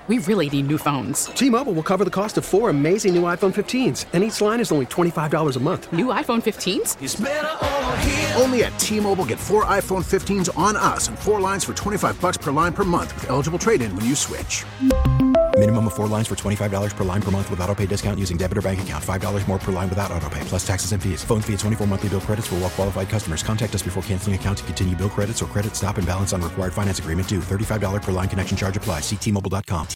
We really need new phones. T-Mobile will cover the cost of 4 amazing new iPhone 15s, and each line is only $25 a month. New iPhone 15s? It's better over here. Only at T-Mobile, get 4 iPhone 15s on us and 4 lines for $25 per line per month with eligible trade-in when you switch. Minimum of 4 lines for $25 per line per month with autopay discount using debit or bank account. $5 more per line without autopay, plus taxes and fees. Phone fee at 24 monthly bill credits for well-qualified customers. Contact us before canceling account to continue bill credits or credit stop and balance on required finance agreement due. $35 per line connection charge applies. See T-Mobile.com.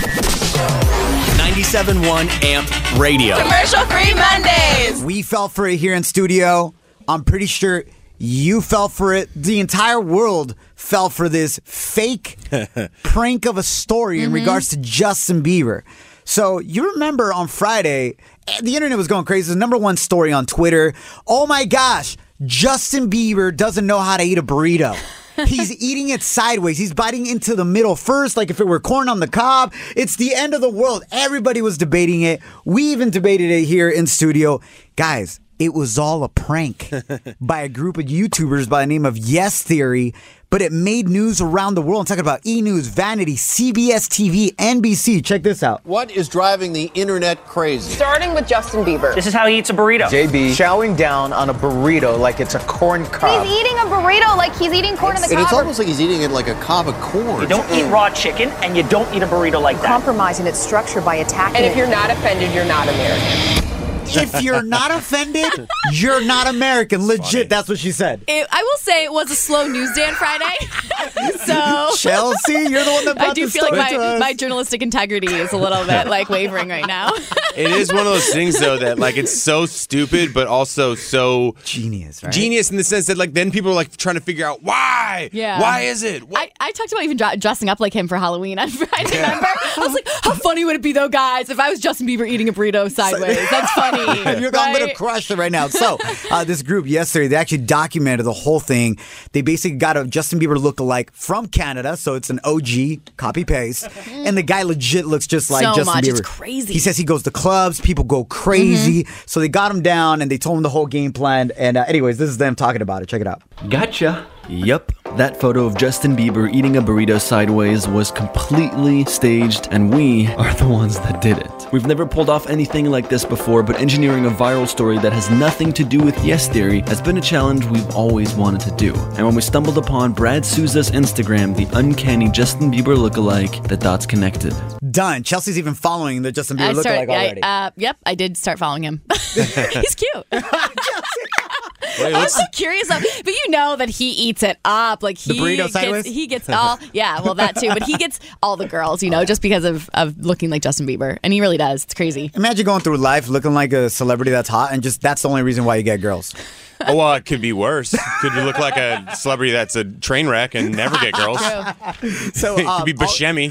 97.1 AMP Radio. Commercial-free Mondays. We fell for it here in studio. I'm pretty sure you fell for it. The entire world fell for this fake prank of a story in regards to Justin Bieber. So you remember on Friday, the internet was going crazy. The number one story on Twitter. Oh my gosh, Justin Bieber doesn't know how to eat a burrito. He's eating it sideways. He's biting into the middle first, like if it were corn on the cob. It's the end of the world. Everybody was debating it. We even debated it here in studio. Guys, it was all a prank by a group of YouTubers by the name of Yes Theory, but it made news around the world. I'm talking about E! News, Vanity, CBS TV, NBC. Check this out. What is driving the internet crazy? Starting with Justin Bieber. This is how he eats a burrito. JB chowing down on a burrito like it's a corn cob. He's eating a burrito like he's eating corn on the cob. And it's almost like he's eating it like a cob of corn. You don't eat raw chicken, and you don't eat a burrito like that. Compromising its structure by attacking And it. if you're not offended, you're not American. If you're not offended, you're not American. Legit, that's what she said. I will say it was a slow news day on Friday. So Chelsea, you're the one that brought I do the feel story like to us. my journalistic integrity is a little bit like wavering right now. It is one of those things, though, that like it's so stupid, but also so genius, right? Genius in the sense that like then people are like trying to figure out why. Yeah. Why is it? I talked about even dressing up like him for Halloween on Friday. Remember? I was like, how funny would it be though, guys, if I was Justin Bieber eating a burrito sideways? That's funny. I'm going to crush it right now. So, this group yesterday, they actually documented the whole thing. They basically got a Justin Bieber lookalike from Canada, so it's an OG, copy-paste. And the guy legit looks just like Justin Bieber. It's crazy. He says he goes to clubs, people go crazy. So they got him down, and they told him the whole game plan. And anyways, this is them talking about it. Check it out. Gotcha. Yep, that photo of Justin Bieber eating a burrito sideways was completely staged, and we are the ones that did it. We've never pulled off anything like this before, but engineering a viral story that has nothing to do with Yes Theory has been a challenge we've always wanted to do. And when we stumbled upon Brad Souza's Instagram, the uncanny Justin Bieber lookalike, the dots connected. Done. Chelsea's even following the Justin Bieber lookalike already. Yep, I did start following him. He's cute. I'm so curious, but you know that he eats it up. Like the burrito sideways? He gets all, yeah, well that too. But he gets all the girls, just because of looking like Justin Bieber, and he really does. It's crazy. Imagine going through life looking like a celebrity that's hot, and just that's the only reason why you get girls. Oh, well, it could be worse. Could you look like a celebrity that's a train wreck and never get girls? So it could be Buscemi.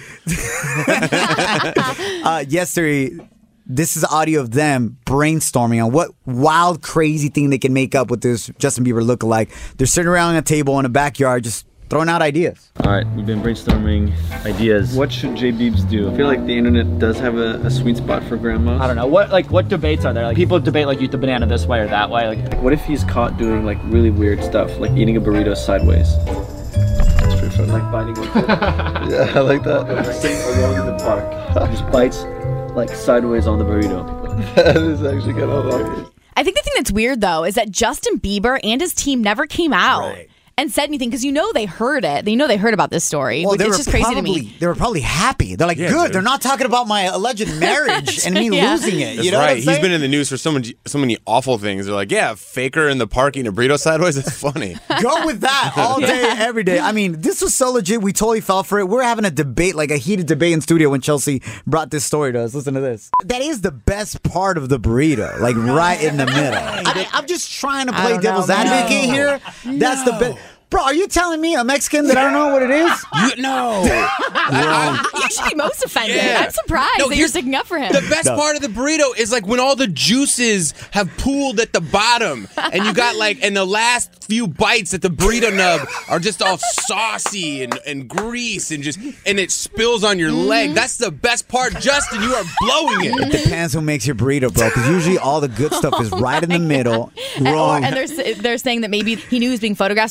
Yesterday, this is audio of them brainstorming on what wild, crazy thing they can make up with this Justin Bieber lookalike. They're sitting around a table in a backyard just throwing out ideas. All right, we've been brainstorming ideas. What should J-Beebs do? I feel like the internet does have a sweet spot for grandmas. I don't know. What debates are there? Like people debate like eat the banana this way or that way. Like what if he's caught doing like really weird stuff, like eating a burrito sideways? That's pretty fun. Like biting into it. Yeah, I like that. Like sitting alone in the park. Just bites like sideways on the burrito. That is actually kind of hilarious. I think the thing that's weird though is that Justin Bieber and his team never came out and said anything because they heard it. They heard about this story, which is just crazy to me. They were probably happy. They're like, good. They're not talking about my alleged marriage and me losing it. That's you know right. what I'm saying? He's been in the news for so many awful things. They're like, yeah, faker in the park eating a burrito sideways. That's funny. Go with that all day, every day. I mean, this was so legit. We totally fell for it. We're having a debate, like a heated debate in studio when Chelsea brought this story to us. Listen to this. That is the best part of the burrito, like right in the middle. I'm just trying to play devil's advocate here. That's the best. Bro, are you telling me, a Mexican, that I don't know what it is? No. You should be most offended. Yeah. I'm surprised that you're sticking up for him. The best part of the burrito is like when all the juices have pooled at the bottom and you got and the last few bites at the burrito nub are just all saucy and grease and it spills on your leg. That's the best part. Justin, you are blowing it. It depends who makes your burrito, bro, because usually all the good stuff is right in the middle. Wrong. And they're saying that maybe he knew he was being photographed, so he didn't want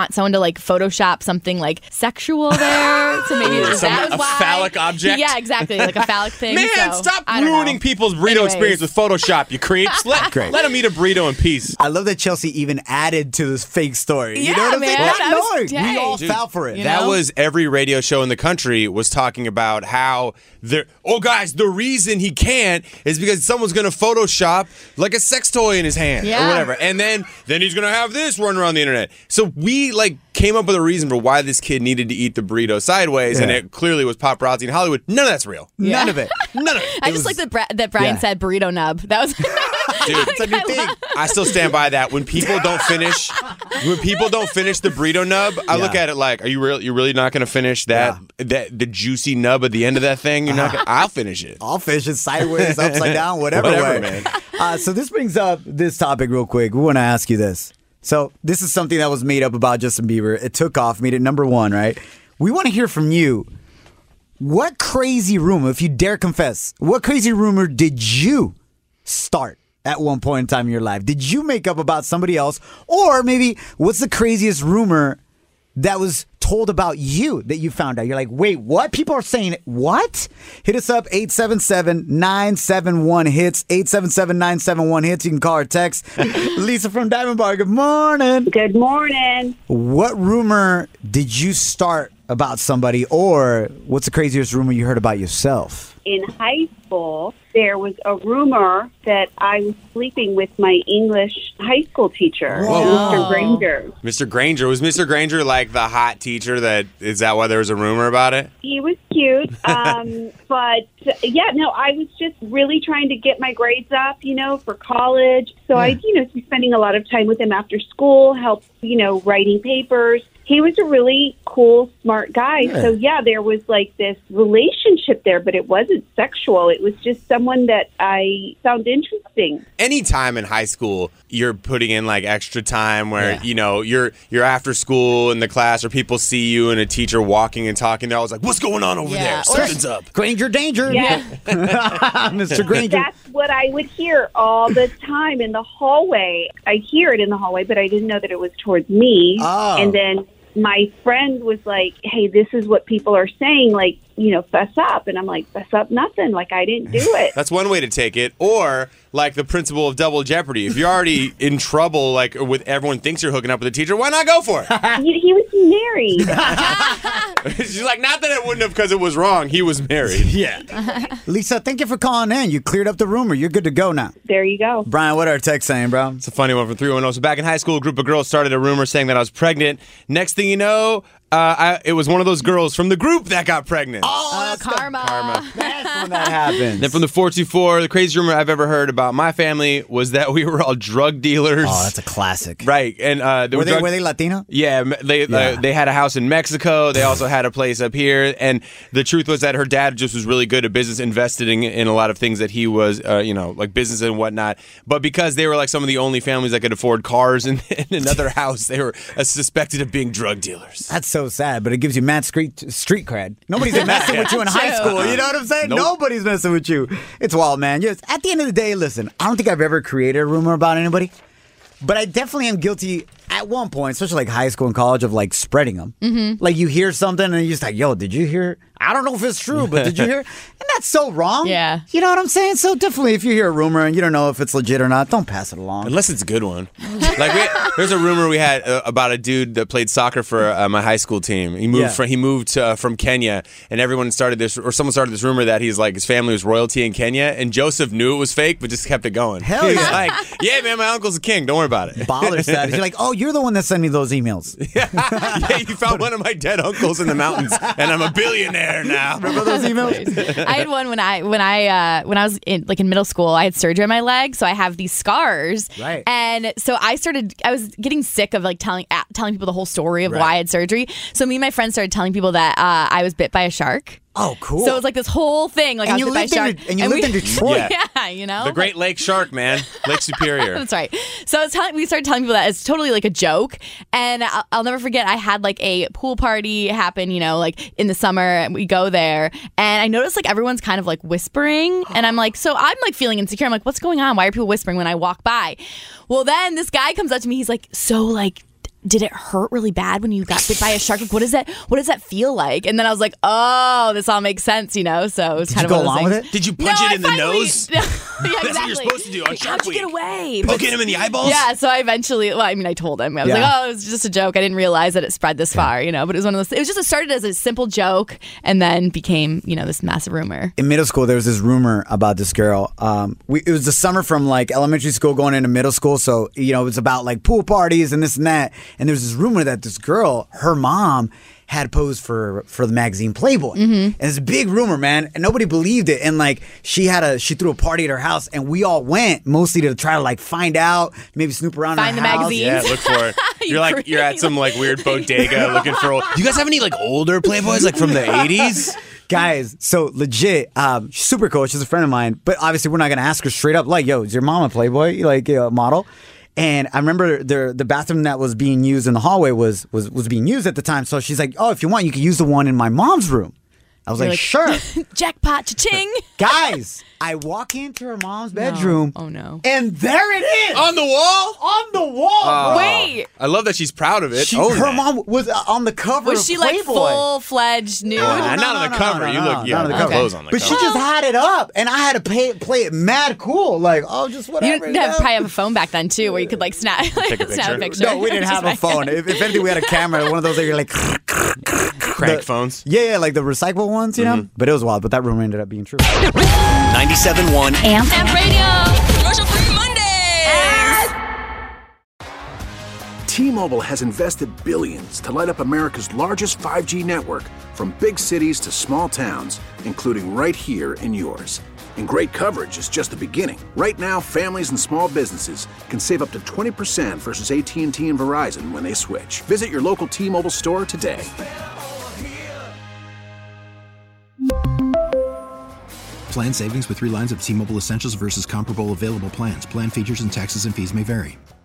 want someone to like Photoshop something like sexual there. So maybe that was why. Phallic object? Yeah, exactly. Like a phallic thing. Man, so, stop I don't ruining know. people's burrito Anyways. experience with Photoshop, you creeps. Let them eat a burrito in peace. I love that Chelsea even added to this fake story. You Yeah, know what I'm saying? man, Not I was- knowing. dang. We all Dude, fell for it. That was every radio show in the country was talking about how guys, the reason he can't is because someone's gonna Photoshop like a sex toy in his hand or Yeah. whatever, and then he's gonna have this running around the internet. So we like came up with a reason for why this kid needed to eat the burrito sideways, and it clearly was paparazzi in Hollywood. None of that's real. Yeah. None of it. None of it. I just like that Brian said burrito nub. That was Dude, It's a new thing. I still stand by that. When people don't finish the burrito nub, I look at it like, are you really not going to finish that the juicy nub at the end of that thing? You're not gonna, I'll finish it. I'll fish it sideways, upside down, whatever way. Man. So this brings up this topic real quick. We want to ask you this. So this is something that was made up about Justin Bieber. It took off, made it number one, right? We want to hear from you. What crazy rumor, if you dare confess, what crazy rumor did you start at one point in time in your life? Did you make up about somebody else? Or maybe what's the craziest rumor that was told about you that you found out? You're like, wait, what? People are saying it. What? Hit us up, 877-971-HITS, 877-971-HITS. You can call or text. Lisa from Diamond Bar, good morning. Good morning. What rumor did you start about somebody, or what's the craziest rumor you heard about yourself? In high school, there was a rumor that I was sleeping with my English high school teacher, Mr. Granger. Mr. Granger. Was Mr. Granger like the hot teacher is that why there was a rumor about it? He was cute, but yeah, no, I was just really trying to get my grades up, for college. So I, was spending a lot of time with him after school, help, writing papers. He was a really cool, smart guy. Yeah. So, yeah, there was like this relationship there, but it wasn't sexual. It was just someone that I found interesting. Anytime in high school, you're putting in like extra time where, you're after school in the class, or people see you and a teacher walking and talking. They're always like, what's going on over there? Something's up. Granger danger. Yeah. Mr. Granger. That's what I would hear all the time in the hallway. I hear it in the hallway, but I didn't know that it was towards me. Oh. And then my friend was like, hey, this is what people are saying, like, fess up. And I'm like, fess up nothing. Like, I didn't do it. That's one way to take it. Or like the principle of double jeopardy. If you're already in trouble, like with everyone thinks you're hooking up with a teacher, why not go for it? He was married. She's like, not that it wouldn't have because it was wrong. He was married. Yeah. Lisa, thank you for calling in. You cleared up the rumor. You're good to go now. There you go. Brian, what are our texts saying, bro? It's a funny one from 310. So back in high school, a group of girls started a rumor saying that I was pregnant. Next thing you know, it was one of those girls from the group that got pregnant. Oh, karma. That's when that happens. Then from the 424, the craziest rumor I've ever heard about my family was that we were all drug dealers. Oh, that's a classic. Right. And were they Latino? Yeah, they had a house in Mexico. They also had a place up here. And the truth was that her dad just was really good at business, investing in a lot of things that he was, like business and whatnot. But because they were like some of the only families that could afford cars in another house, they were suspected of being drug dealers. That's so sad, but it gives you mad street cred. Nobody's messing with you in high school. You know what I'm saying? Nope. Nobody's messing with you. It's wild, man. Yes. At the end of the day, listen, I don't think I've ever created a rumor about anybody, but I definitely am guilty at one point, especially like high school and college, of like spreading them. Mm-hmm. Like you hear something and you're just like, yo, did you hear? I don't know if it's true, but did you hear? And that's so wrong. Yeah. You know what I'm saying? So definitely if you hear a rumor and you don't know if it's legit or not, don't pass it along. Unless it's a good one. Like there's a rumor we had about a dude that played soccer for my high school team. He moved from Kenya, and someone started this rumor that he's like his family was royalty in Kenya, and Joseph knew it was fake, but just kept it going. Hell He's yeah. like, yeah, man, my uncle's a king. Don't worry about it. Baller status. You're like, oh, you're the one that sent me those emails. Yeah, you found one of my dead uncles in the mountains, and I'm a billionaire now. Remember those emails? I had one when I was in middle school. I had surgery on my leg, so I have these scars. Right. And so I was getting sick of like telling people the whole story of why I had surgery. So me and my friends started telling people that I was bit by a shark. Oh, cool. So it was like this whole thing. Like, and I you was bit by a shark. and you lived in Detroit. Yeah, The Great Lake Shark, man. Lake Superior. That's right. So we started telling people that it's totally like a joke. And I'll never forget, I had like a pool party happen, like in the summer, and we go there. And I noticed like everyone's kind of like whispering. And I'm like, so I'm like feeling insecure. I'm like, what's going on? Why are people whispering when I walk by? Well, then this guy comes up to me. He's like, so like, did it hurt really bad when you got bit by a shark? Like, what does that feel like? And then I was like, oh, this all makes sense, you know? So it's kind of go along with it? Did you punch it in the nose? Yeah, That's exactly. what you're supposed to do on Shark How'd you Week. get away? Poking him in the eyeballs? Yeah, so I eventually, I told him. I was like, oh, it was just a joke. I didn't realize that it spread this far, you know? But it was one of those, it started as a simple joke and then became, you know, this massive rumor. In middle school, there was this rumor about this girl. It was the summer from like elementary school going into middle school. So, you know, it was about like pool parties and this and that. And there's this rumor that this girl, her mom, had posed for the magazine Playboy. And it's a big rumor, man. And nobody believed it. And like she threw a party at her house and we all went mostly to try to like find out, maybe snoop around Find her the house. magazines. Yeah, look for it. You're at some like weird bodega looking for old. Do you guys have any like older Playboys like from the 80s? Guys, so legit, she's super cool. She's a friend of mine, but obviously we're not gonna ask her straight up like, "Yo, is your mom a Playboy like model?" And I remember the bathroom that was being used in the hallway was being used at the time. So she's like, "Oh, if you want, you can use the one in my mom's room." I was like, "Sure." Jackpot, cha-ching. Guys, I walk into her mom's bedroom. Oh no! And there it is on the wall. On the wall, bro. Wait. I love that she's proud of it. Her mom was on the cover. Was of she Playboy. like full-fledged nude? Not on the cover. You look, yeah, not on the clothes on the But cover. she just had it up, and I had to play it mad cool, like just whatever. You didn't probably have a phone back then too, where you could like snap a picture. No, we didn't have a phone. If anything, we had a camera, one of those that you're like crank phones. Yeah, like the recyclable ones, you know. But it was wild. But that rumor ended up being true. 97.1 Amp Radio. Commercial-free Mondays. T-Mobile has invested billions to light up America's largest 5G network, from big cities to small towns, including right here in yours. And great coverage is just the beginning. Right now, families and small businesses can save up to 20% versus AT&T and Verizon when they switch. Visit your local T-Mobile store today. Plan savings with 3 lines of T-Mobile Essentials versus comparable available plans. Plan features and taxes and fees may vary.